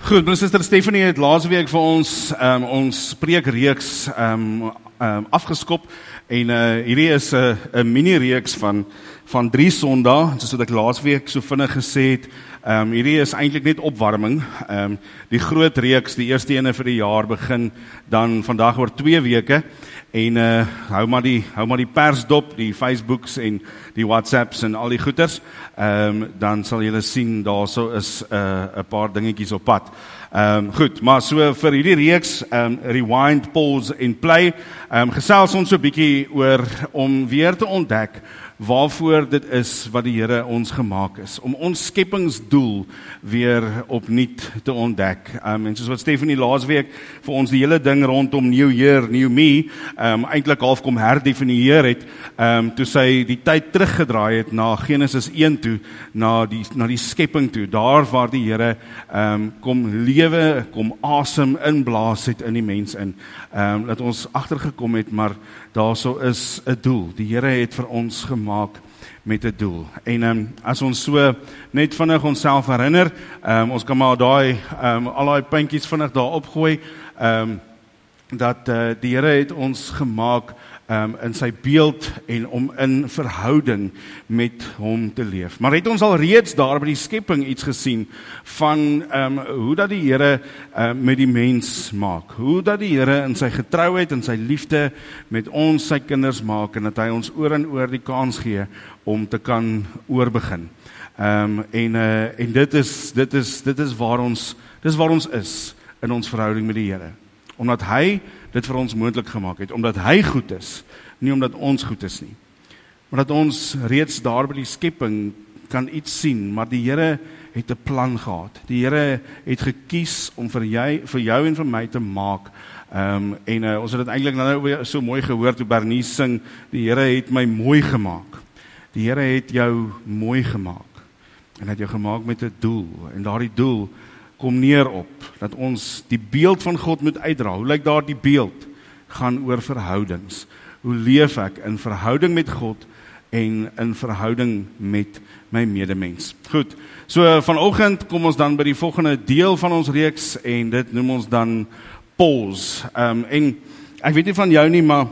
Goed, broer Suster Stephanie het laas week vir ons preekreeks afgeskop en hierdie is 'n mini-reeks van 3 Sondae, soos wat ek laas week so vinnig gesê het. Hierdie is eintlik net opwarming. Die groot reeks, die eerste ene vir die jaar begin dan vandag oor 2 weke. En hou maar die pers dop, die Facebooks en die WhatsApps en al die goeters. Dan sal julle sien daarso is 'n paar dingetjies op pad. Goed, maar so vir hierdie reeks rewind, pause en play. Gesels ons so 'n bietjie oor om weer te ontdek waarvoor dit is wat die Here ons gemaak is, om ons skepingsdoel weer opnuut te ontdek. En soos wat Stephanie laas week vir ons die hele ding rondom New Year, New Me, eintlik half kom herdefinieer het, toe sy die tyd teruggedraai het na Genesis 1 toe, na die skepping toe, daar waar die Here kom lewe, kom asem inblaas het in die mens in, dat ons agtergekom het, maar daarso is 'n doel. Die Here het vir ons gemaak met 'n doel. En as ons so net vinnig onsself herinner, ons kan maar al daai puntjies vinnig daar opgooi, dat die Here het ons gemaak in sy beeld en om in verhouding met hom te leef. Maar het ons al reeds daar by die skepping iets gesien van hoe dat die Here met die mens maak, hoe dat die Here in sy getrouheid en sy liefde met ons sy kinders maak en dat hy ons oor en oor die kans gee om te kan oorbegin. En dit is waar ons is in ons verhouding met die Here. Omdat hy dit vir ons moontlik gemaak het, omdat hy goed is, nie omdat ons goed is nie. Maar dat ons reeds daar by die skepping kan iets sien, maar die Here het 'n plan gehad. Die Here het gekies om vir jou en vir my te maak. Ons het dit eintlik nou so mooi gehoor toe Bernice sing, die Here het my mooi gemaak. Die Here het jou mooi gemaak. En het jou gemaak met 'n doel. En daardie doel kom neer op, dat ons die beeld van God moet uitdra. Hoe lyk daar die beeld? Gaan oor verhoudings. Hoe leef ek in verhouding met God en in verhouding met my medemens? Goed, so vanoggend kom ons dan by die volgende deel van ons reeks en dit noem ons dan pause. En ek weet nie van jou nie, maar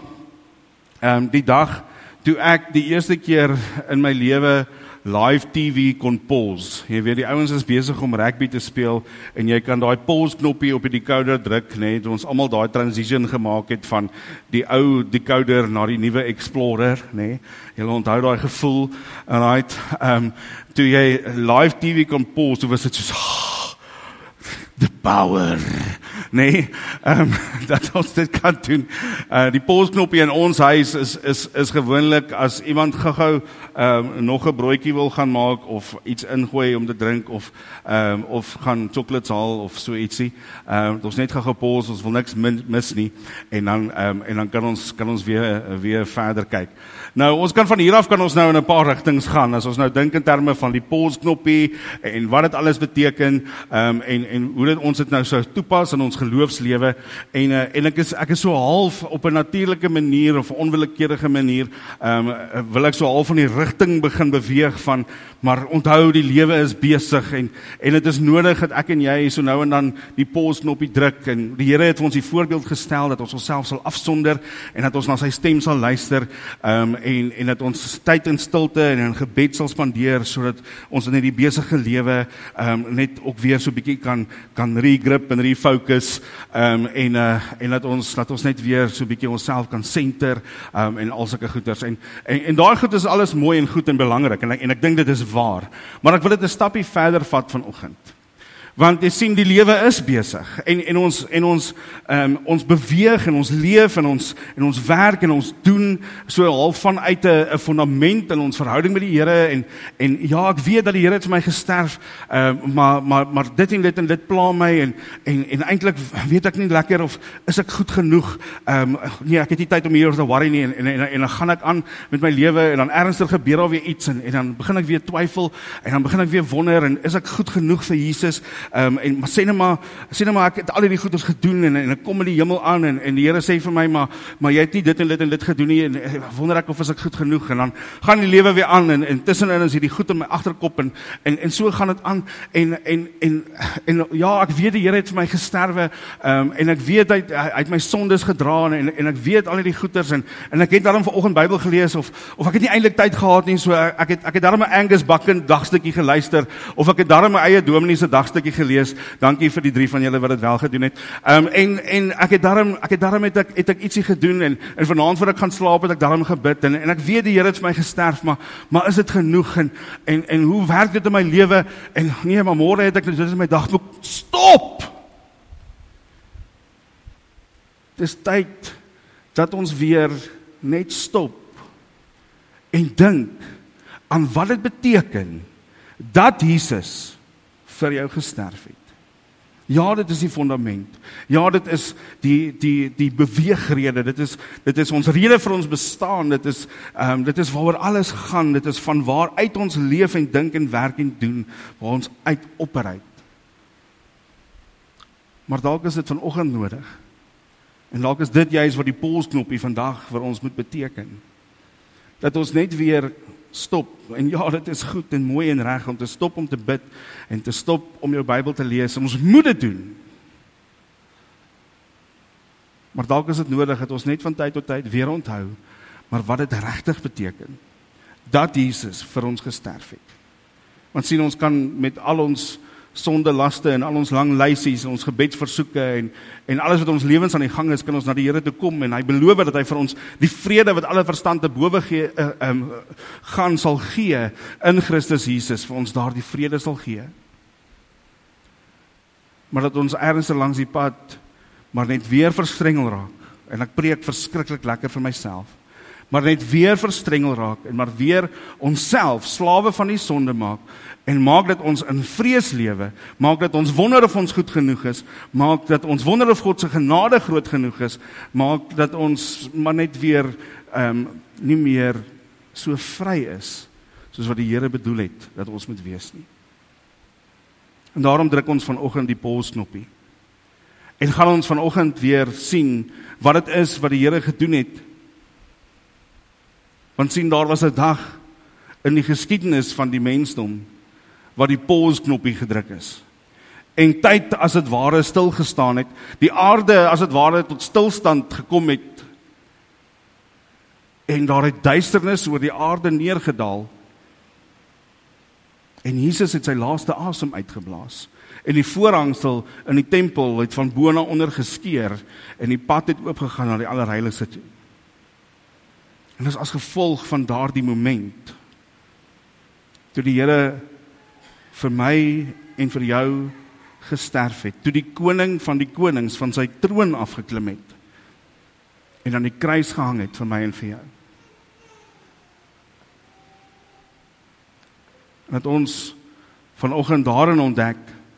die dag toe ek die eerste keer in my lewe live TV kon pause. Jy weet, die ouens is besig om rugby te speel en jy kan daai pause knoppie op die decoder druk, nee, toe ons almal daai transition gemaak het van die ou decoder na die nuwe Explorer, nee. Jy onthou daai gevoel, right? Toe jy live TV kon pause, toe was dit soos the power, nee, dat ons dit kan doen. Die pause-knoppie in ons huis is gewoonlik as iemand gou-gou nog 'n broodjie wil gaan maak of iets ingooi om te drink of gaan chocolates haal of so ietsie. Ons net gou-gou pause, ons wil niks mis nie en dan kan ons weer verder kyk. Nou, ons kan van hier af kan ons nou in 'n paar rigtings gaan. As ons nou dink in terme van die pause-knoppie en wat dit alles beteken, en hoe dit ons dit nou sou toepas in ons geloofslewe, en ek is so half op 'n natuurlike manier of 'n onwillekeurige manier, wil ek so half van die rigting begin beweeg van, maar onthou die lewe is besig en dit is nodig dat ek en jy so nou en dan die pause-knoppie druk, en die Here het vir ons die voorbeeld gestel dat ons onsself sal afsonder en dat ons na sy stem sal luister, en dat ons tyd in stilte en in gebed sal spandeer, sodat ons in die besige lewe net ook weer so 'n bietjie kan regrip en refocus, en dat ons net weer so 'n bietjie onsself kan center, en al sulke goeders. En daai goed is alles mooi en goed en belangrik, en ek dink dit is waar. Maar ek wil dit 'n stappie verder vat vanoggend. Want jy sien, die lewe is besig, en ons beweeg, en ons leef, en ons werk, en ons doen, so half vanuit 'n fundament in ons verhouding met die Here, en ja, ek weet dat die Here het vir my gesterf, maar dit en dit pla my, en eintlik weet ek nie lekker, of is ek goed genoeg, nee, ek het nie tyd om hieroor te worry nie, en dan gaan ek aan met my lewe, en dan ernstig gebeur daar weer iets, en dan begin ek weer twyfel, en dan begin ek weer wonder, en is ek goed genoeg vir Jesus, Maar sê nou maar ek het al hierdie goeders gedoen en ek kom in die hemel aan en die Here sê vir my, maar jy het nie dit en dit gedoen nie en wonder ek of is ek goed genoeg en dan gaan die lewe weer aan en tussenin is hierdie goed in my agterkop en so gaan dit aan en ja, ek weet die Here het vir my gesterwe en ek weet hy het my sondes gedra en ek weet al hierdie goeders en ek het daarom vanoggend Bybel gelees of ek het nie eintlik tyd gehad nie, so ek het daarom 'n Angus Buchan dagstukkie geluister of ek het daarom my eie dominee se dagstukkie gelees. Dankie vir die 3 van julle wat dit wel gedoen het. En ek het daarom het ek ietsie gedoen en vanaand voor ek gaan slaap het ek daarom gebid en ek weet die Here het vir my gesterf, maar is dit genoeg en hoe werk dit in my lewe? En nee, maar môre het ek dit in my dagboek. Stop! Dis tyd dat ons weer net stop en dink aan wat dit beteken dat Jesus vir jou gesterf het. Ja, dit is die fundament. Ja, dit is die beweegrede. Dit is ons rede vir ons bestaan. Dit is waaroor alles gaan. Dit is van waar uit ons leef en dink en werk en doen, waar ons uit operuit. Maar dalk is dit vanoggend nodig. En dalk is dit juist wat die pausknoppie vandag vir ons moet beteken. Dat ons net weer stop, en ja, dit is goed en mooi en reg om te stop om te bid, en te stop om jou Bybel te lees, ons moet dit doen. Maar dalk is dit nodig dat ons net van tyd tot tyd weer onthou, maar wat dit regtig beteken, dat Jesus vir ons gesterf het. Want sien, ons kan met al ons sondelaste en al ons lang lysies, ons gebedsversoeke en alles wat ons lewens aan die gang is, kan ons na die Here toe kom en hy beloof dat hy vir ons die vrede wat alle verstand te bowe sal gee in Christus Jesus, vir ons daar die vrede sal gee. Maar dat ons ergens langs die pad maar net weer verstrengel raak, en ek preek verskriklik lekker vir myself, maar net weer verstrengel raak en maar weer onsself slawe van die sonde maak en maak dat ons in vrees lewe, maak dat ons wonder of ons goed genoeg is, maak dat ons wonder of God se genade groot genoeg is, maak dat ons maar net weer nie meer so vry is soos wat die Here bedoel het dat ons moet wees nie. En daarom druk ons vanoggend die pausknoppie en gaan ons vanoggend weer sien wat dit is wat die Here gedoen het. Want sien, daar was 'n dag in die geskiedenis van die mensdom waar die pausknoppie gedruk is. En tyd as dit ware stil gestaan het, die aarde as dit ware tot stilstand gekom het. En daar het duisternis oor die aarde neergedaal. En Jesus het sy laaste asem uitgeblaas. En die voorhangsel in die tempel het van bo na onder geskeur en die pad het oopgegaan na die allerheiligste toe. En dis as gevolg van daardie moment, toe die Here vir my en vir jou gesterf het, toe die koning van die konings van sy troon afgeklim het, en aan die kruis gehang het vir my en vir jou. En dat ons vanoggend daarin ontdek,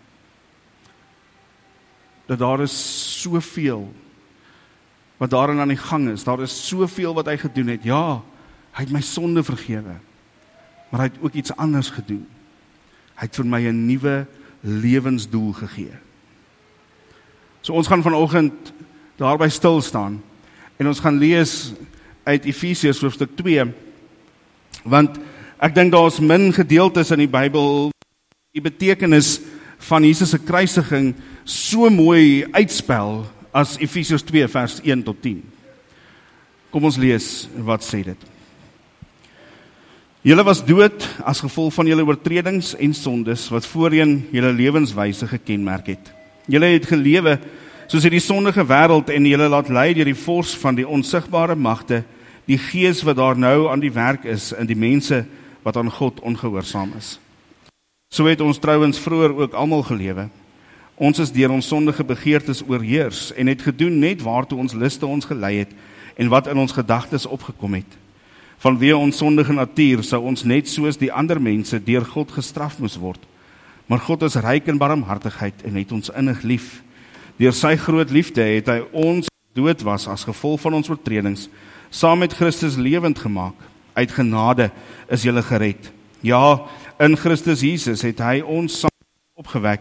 dat daar is soveel wat daarin aan die gang is, daar is soveel wat hy gedoen het. Ja, hy het my sonde vergewe, maar hy het ook iets anders gedoen. Hy het vir my 'n nuwe lewensdoel gegee. So ons gaan vanoggend daarby stil staan, en ons gaan lees uit Efesiërs hoofstuk 2, want ek dink daar is min gedeeltes in die Bybel, die betekenis van Jesus se kruisiging so mooi uitspel, as Efesiërs 2 vers 1 tot 10. Kom ons lees wat sê dit. Julle was dood as gevolg van julle oortredings en sondes wat voorheen julle lewenswyse gekenmerk het. Julle het gelewe soos in die sondige wêreld en julle laat lei deur die vors van die onsigbare magte, die gees wat daar nou aan die werk is in die mense wat aan God ongehoorsaam is. So het ons trouwens vroeër ook almal gelewe. Ons is deur ons sondige begeertes oorheers en het gedoen net waartoe ons liste ons gelei het en wat in ons gedagtes opgekom het. Vanweë ons sondige natuur sou ons net soos die ander mense deur God gestraf moes word. Maar God is ryk in barmhartigheid en het ons innig lief. Deur sy groot liefde het hy ons dood was as gevolg van ons oortredings, saam met Christus lewend gemaak. Uit genade is julle gered. Ja, in Christus Jesus het hy ons saam opgewek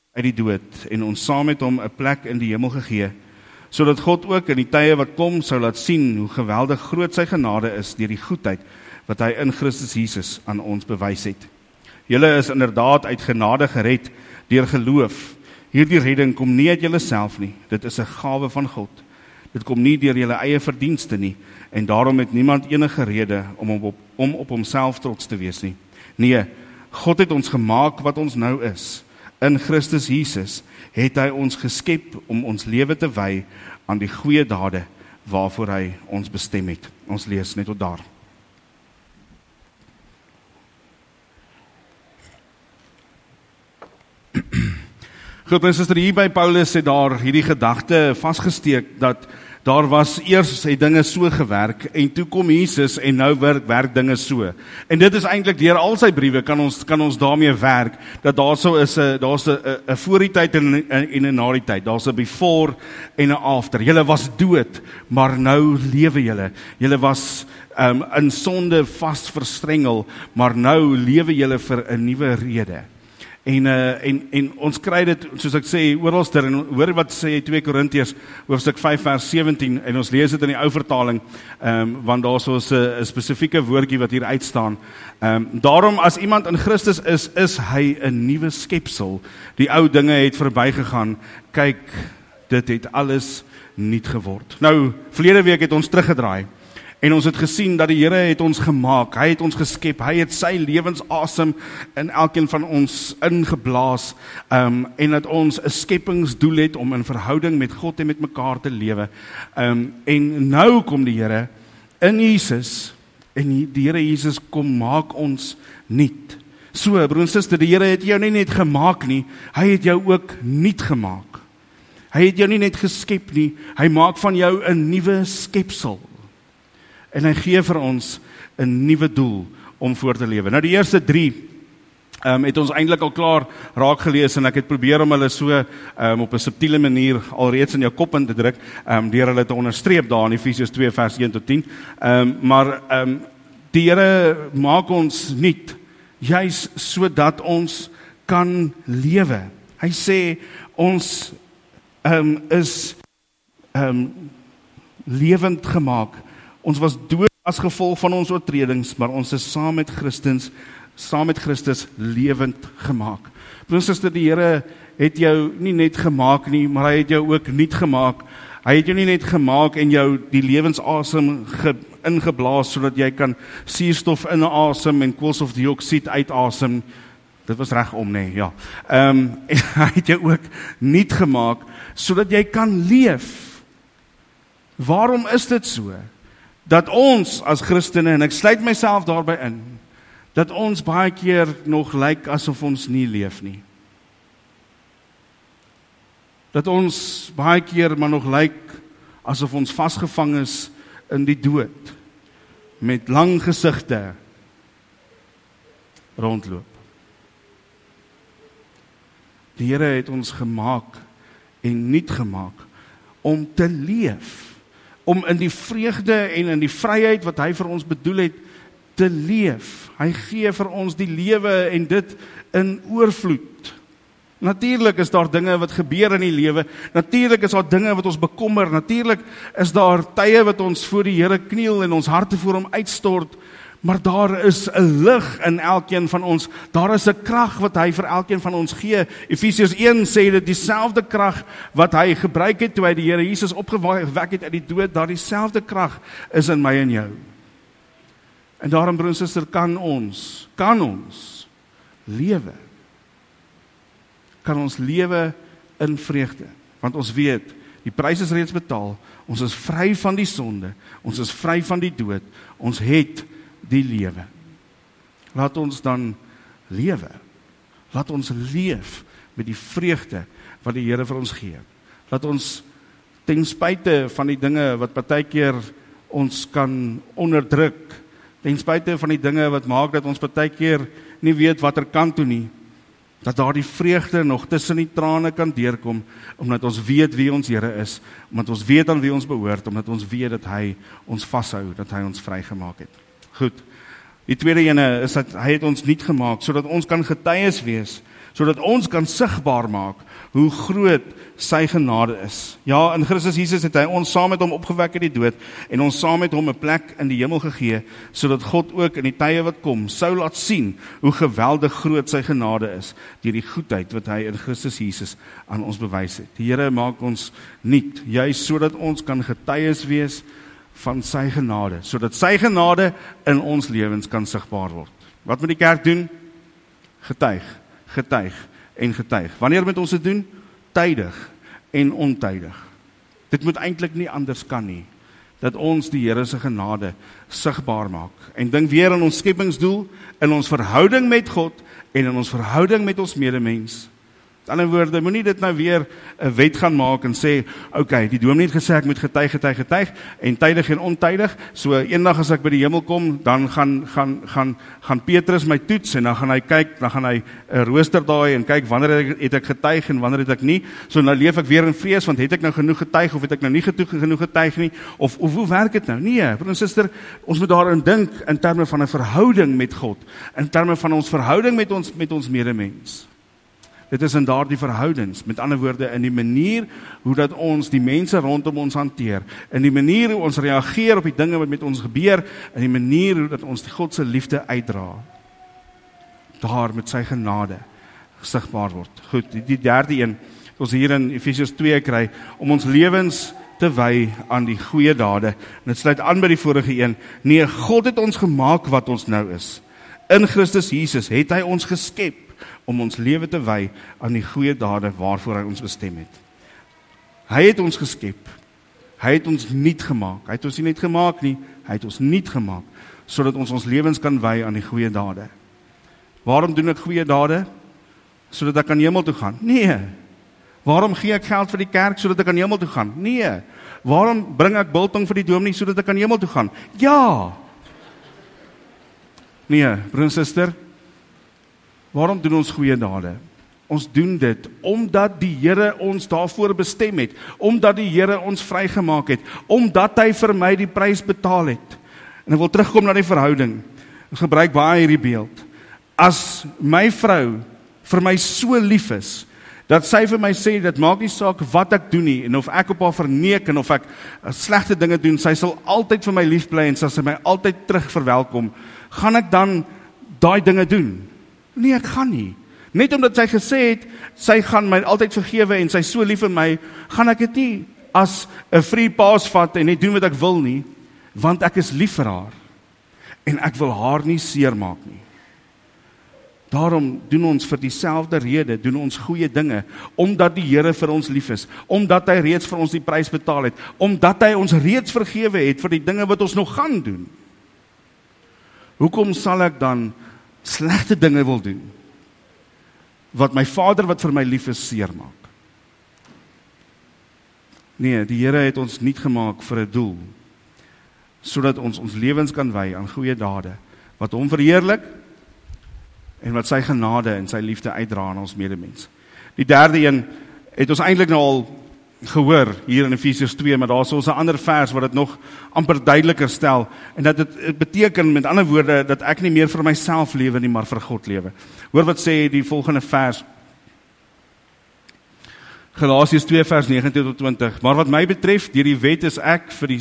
uit die dood en ons saam met hom 'n plek in die hemel gegee, sodat God ook in die tye wat kom sou laat sien hoe geweldig groot sy genade is deur die goedheid wat hy in Christus Jesus aan ons bewys het. Julle is inderdaad uit genade gered deur geloof. Hierdie redding kom nie uit julleself nie, dit is 'n gawe van God. Dit kom nie deur julle eie verdienste nie, en daarom het niemand enige rede om op homself trots te wees nie. Nee, God het ons gemaak wat ons nou is. In Christus Jesus het hy ons geskep om ons lewe te wy aan die goeie dade waarvoor hy ons bestem het. Ons lees net tot daar. Goed, my suster, hier by Paulus het daar hierdie gedagte vasgesteek dat daar was eers het dinge so gewerk en toe kom Jesus en nou werk dinge so. En dit is eintlik deur al sy briewe kan ons daarmee werk dat daar's 'n voor die tyd en 'n na die tyd. Daar's 'n before en 'n after. Julle was dood, maar nou lewe julle. Julle was in sonde vas verstrengel, maar nou lewe julle vir 'n nuwe rede. En ons kry dit, soos ek sê, oralster, en hoor wat sê 2 Korintiërs, hoofstuk 5 vers 17, en ons lees dit in die ou vertaling, want daar is 'n spesifieke woordjie wat hier uitstaan. Daarom, as iemand in Christus is hy 'n nuwe skepsel. Die ou dinge het verbygegaan, kyk, dit het alles nuut geword. Nou, verlede week het ons teruggedraai, en ons het gesien dat die Here het ons gemaak, hy het ons geskep, hy het sy lewensasem in elkeen van ons ingeblaas, en dat ons 'n skepingsdoel het om in verhouding met God en met mekaar te lewe. En nou kom die Here in Jesus, en die Here Jesus kom maak ons nuut. So, broer en suster, die Here het jou nie net gemaak nie, hy het jou ook nuut gemaak. Hy het jou nie net geskep nie, hy maak van jou 'n nuwe skepsel. En hy gee vir ons 'n nuwe doel om voor te lewe. Nou die eerste 3 het ons eintlik al klaar raak gelees en ek het probeer om hulle so op 'n subtiele manier alreeds in jou kop in te druk, deur hulle te onderstreep daar in Efesiërs 2 vers 1 tot 10. Maar die Here maak ons nuut, juis sodat ons kan lewe. Hy sê ons is lewend gemaak. Ons was dood as gevolg van ons oortredings, maar ons is saam met Christus lewend gemaak. Broer en suster, die Here het jou nie net gemaak nie, maar hy het jou ook nuut gemaak. Hy het jou nie net gemaak en jou die lewensasem ingeblaas, sodat jy kan suurstof inasem en koolstofdioksied uitasem. Dit was reg om, nee, ja. En hy het jou ook nuut gemaak, sodat jy kan leef. Waarom is dit so? Dat ons as Christene, en ek sluit myself daarby in, dat ons baie keer nog lyk asof ons nie leef nie. Dat ons baie keer maar nog lyk asof ons vasgevang is in die dood, met lang gesigte rondloop. Die Here het ons gemaak en nuut gemaak om te leef, om in die vreugde en in die vryheid wat hy vir ons bedoel het, te leef. Hy gee vir ons die lewe en dit in oorvloed. Natuurlik is daar dinge wat gebeur in die lewe, natuurlik is daar dinge wat ons bekommer, natuurlik is daar tye wat ons voor die Here kniel en ons harte voor hom uitstort, maar daar is 'n lig in elkeen van ons, daar is 'n krag wat hy vir elkeen van ons gee. Efesiërs 1 sê dit, dieselfde krag wat hy gebruik het toe hy die Here Jesus opgewek het uit die dood, daardie selfde krag is in my en jou. En daarom, broer en suster, kan ons lewe. Kan ons lewe in vreugde, want ons weet, die prys is reeds betaal, ons is vry van die sonde, ons is vry van die dood, ons het die lewe. Laat ons dan lewe. Laat ons leef met die vreugde wat die Here vir ons gee. Laat ons ten spyte van die dinge wat partykeer ons kan onderdruk, ten spyte van die dinge wat maak dat ons partykeer nie weet watter kant toe nie, dat daar die vreugde nog tussen die trane kan deurkom, omdat ons weet wie ons Here is, omdat ons weet aan wie ons behoort, omdat ons weet dat hy ons vashou, dat hy ons vrygemaak het. Goed, die tweede ene is dat hy het ons nuut gemaak, sodat ons kan getuies wees sodat ons kan sigbaar maak hoe groot sy genade is. Ja, in Christus Jesus het hy ons saam met hom opgewek uit die dood en ons saam met hom 'n plek in die hemel gegee, sodat God ook in die tye wat kom sou laat sien hoe geweldig groot sy genade is deur die goedheid wat hy in Christus Jesus aan ons bewys het. Die Here maak ons nuut, juis sodat ons kan getuies wees van sy genade, sodat sy genade in ons lewens kan sigbaar word. Wat moet die kerk doen? Getuig, getuig en getuig. Wanneer moet ons dit doen? Tydig en ontydig. Dit moet eintlik nie anders kan nie, dat ons die Here se genade sigbaar maak. En dink weer aan ons skepingsdoel, in ons verhouding met God en in ons verhouding met ons medemens. Met ander woorde, moenie dit nou weer 'n wet gaan maak en sê, okay, die dominee het gesê ek moet getuig, getuig, getuig en tydig en ontydig. So eendag as ek by die hemel kom, dan gaan Petrus my toets en dan gaan hy kyk, dan gaan hy 'n rooster daai en kyk wanneer het ek getuig en wanneer het ek nie. So nou leef ek weer in vrees, want het ek nou genoeg getuig of het ek nou nie genoeg getuig nie? Of hoe werk dit nou? Nee, broer en suster, ons moet daarin dink in terme van 'n verhouding met God, in terme van ons verhouding met ons medemens. Dit is in daardie verhoudings, met ander woorde, in die manier hoe dat ons die mense rondom ons hanteer, in die manier hoe ons reageer op die dinge wat met ons gebeur, in die manier hoe dat ons die God se liefde uitdra. Daar met sy genade sigbaar word. Goed, die derde een, ons hier in Efesiërs 2 kry, om ons lewens te wy aan die goeie dade. En dit sluit aan by die vorige een. Nee, God het ons gemaak wat ons nou is. In Christus Jesus het hy ons geskep om ons lewe te wy aan die goeie dade waarvoor hy ons bestem het. Hy het ons geskep. Hy het ons nuut gemaak. Hy het ons nie net gemaak nie, hy het ons nuut gemaak, sodat ons lewens kan wy aan die goeie dade. Waarom doen ek goeie dade? Sodat ek kan hemel toe gaan? Nee. Waarom gee ek geld vir die kerk? Sodat ek kan hemel toe gaan? Nee. Waarom bring ek biltong vir die dominee? Sodat ek kan hemel toe gaan? Ja. Nee, broer en suster, waarom doen ons goeie dade? Ons doen dit omdat die Here ons daarvoor bestem het, omdat die Here ons vrygemaak het, omdat hy vir my die prys betaal het. En ek wil terugkom na die verhouding. Ons gebruik baie hierdie beeld. As my vrou vir my so lief is, dat sy vir my sê, dit maak nie saak wat ek doen nie, en of ek op haar verneek, en of ek slegte dinge doen, sy sal altyd vir my lief bly, en sy my altyd terug verwelkom, gaan ek dan daai dinge doen? Nee, ek gaan nie. Net omdat sy gesê het, sy gaan my altyd vergewe, en sy so lief vir my, gaan ek dit nie as 'n free pass vat, en net doen wat ek wil nie, want ek is lief vir haar, en ek wil haar nie seermaak nie. Daarom doen ons vir dieselfde rede, doen ons goeie dinge, omdat die Here vir ons lief is, omdat hy reeds vir ons die prys betaal het, omdat hy ons reeds vergewe het vir die dinge wat ons nog gaan doen. Hoekom sal ek dan slegte dinge wil doen, wat my Vader wat vir my lief is seermaak? Nee, die Here het ons nuut gemaak vir 'n doel, sodat ons lewens kan wy aan goeie dade, wat hom verheerlik, en wat sy genade en sy liefde uitdra aan ons medemens. Die derde een het ons eintlik nou al gehoor hier in Efesiërs 2, maar daar is ons 'n ander vers wat dit nog amper duideliker stel, en dat dit beteken, met ander woorde, dat ek nie meer vir myself lewe nie, maar vir God lewe. Hoor wat sê die volgende vers, Galasiërs 2 vers 19 tot 20, maar wat my betref, deur die wet is ek vir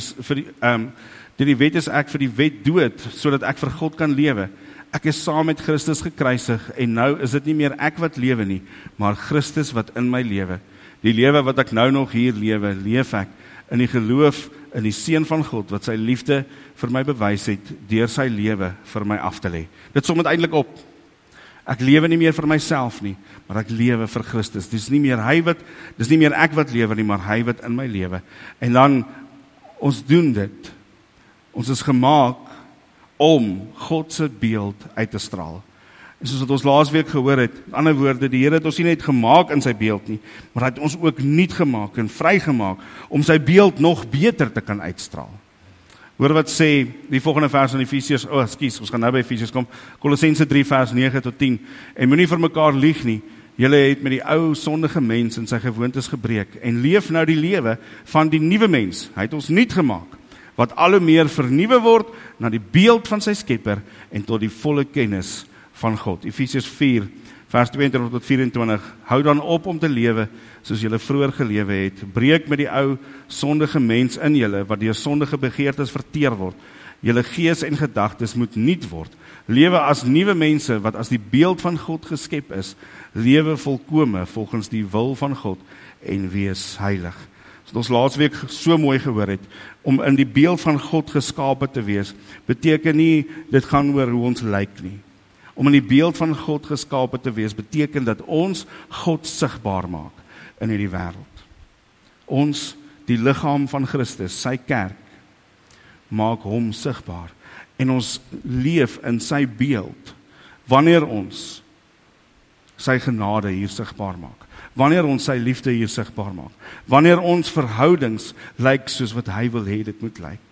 die wet dood, sodat ek vir God kan lewe. Ek is saam met Christus gekruisig, en nou is dit nie meer ek wat lewe nie, maar Christus wat in my lewe. Die lewe wat ek nou nog hier lewe, leef ek in die geloof in die Seun van God, wat sy liefde vir my bewys het, deur sy lewe vir my af te lê. Dit som dit eintlik op. Ek lewe nie meer vir myself nie, maar ek lewe vir Christus. Dis nie meer ek wat lewe nie, maar hy wat in my lewe. En dan, ons doen dit. Ons is gemaak om God se beeld uit te straal. En soos wat ons laasweek gehoor het, in ander woorde, die Here het ons nie net gemaak in sy beeld nie, maar hy het ons ook nuut gemaak en vrygemaak om sy beeld nog beter te kan uitstraal. Hoor wat sê die volgende vers in Efesiërs, ons gaan nou by Efesiërs kom, Kolossense 3 vers 9 tot 10, en moenie vir mekaar lieg nie, julle het met die ou sondige mens in sy gewoontes gebreek, en leef nou die lewe van die nuwe mens, hy het ons nuut gemaak, wat al hoe meer vernuwe word na die beeld van sy Skepper en tot die volle kennis van God. Efesiërs 4 vers 22 tot 24, hou dan op om te lewe, soos julle vroeër gelewe het, breek met die ou, sondige mens in julle, wat deur sondige begeertes verteer word, julle gees en gedagtes moet nuut word, lewe as nuwe mense, wat as die beeld van God geskep is, lewe volkome, volgens die wil van God, en wees heilig. So ons laasweek so mooi gehoor het, om in die beeld van God geskape te wees, beteken nie, dit gaan oor hoe ons lyk nie. Om in die beeld van God geskape te wees, beteken dat ons God sigbaar maak in hierdie wêreld. Ons, die liggaam van Christus, sy kerk, maak hom sigbaar. En ons leef in sy beeld, wanneer ons sy genade hier sigbaar maak. Wanneer ons sy liefde hier sigbaar maak. Wanneer ons verhoudings lyk soos wat hy wil hê dit moet lyk.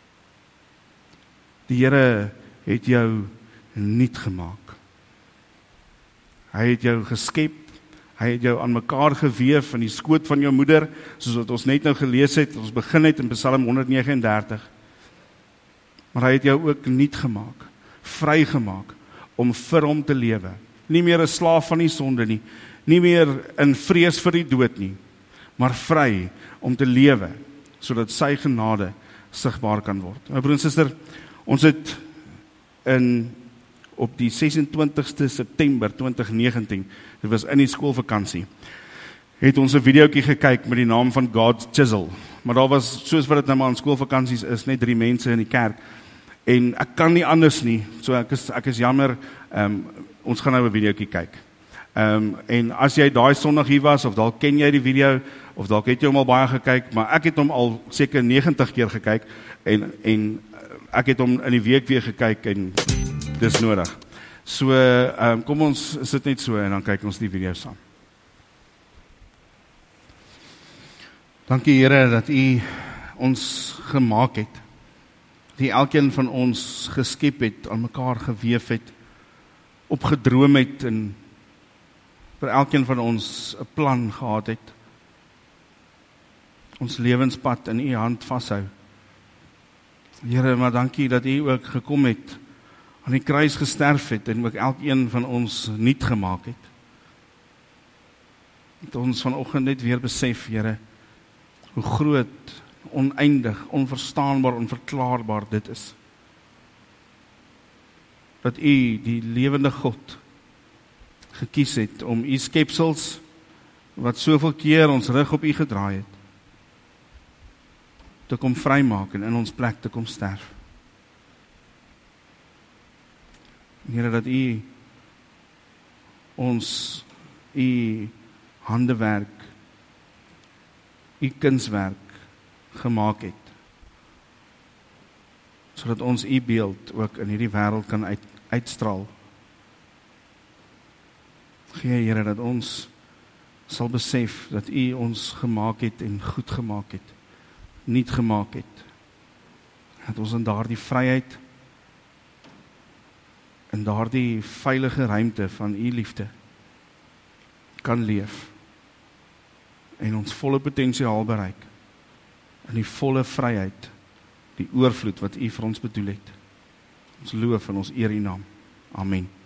Die Here het jou nuut gemaak. Hy het jou geskep, hy het jou aan mekaar geweef in die skoot van jou moeder, soos wat ons net nou gelees het, ons begin het in Psalm 139. Maar hy het jou ook nuut gemaak, vrygemaak, om vir hom te lewe. Nie meer 'n slaaf van die sonde nie, nie meer in vrees vir die dood nie, maar vry om te lewe, sodat sy genade sigbaar kan word. My broer en suster, ons het op die 26ste September 2019, dit was in die skoolvakansie, het ons 'n videoetjie gekyk met die naam van God's Chisel. Maar daar was, soos wat dit nou maar in skoolvakansies is, net 3 mense in die kerk. En ek kan nie anders nie, so ek is jammer, ons gaan nou 'n videoetjie kyk. En as jy daai Sondag hier was, of dalk ken jy die video, of dalk het jy hom al baie gekyk, maar ek het hom al seker 90 keer gekyk, en ek het hom in die week weer gekyk, en dis nodig. So, kom ons sit net so, en dan kyk ons die video saam. Dankie Here, dat U ons gemaak het, die elkeen van ons geskep het, aan mekaar geweef het, opgedroom het, en vir elkeen van ons 'n plan gehad het, ons lewenspad in U hand vashou. Here, maar dankie dat U ook gekom het, aan die kruis gesterf het, en ook elkeen van ons nuut gemaak het. Dat ons vanoggend net weer besef, Here, hoe groot, oneindig, onverstaanbaar, onverklaarbaar dit is. Dat U, die lewende God, gekies het om U skepsels, wat soveel keer ons rug op U gedraai het, te kom vrymaak en in ons plek te kom sterf. Here, dat U ons, U handewerk, U kunswerk gemaak het, sodat ons U beeld ook in hierdie wêreld kan uitstraal. Gee Here, dat ons sal besef dat U ons gemaak het en goed gemaak het, nuut gemaak het. Dat ons in daardie vryheid, in daardie veilige ruimte van U liefde kan leef en ons volle potensiaal bereik, in die volle vryheid, die oorvloed wat U vir ons bedoel het. Ons loof en ons eer U naam. Amen.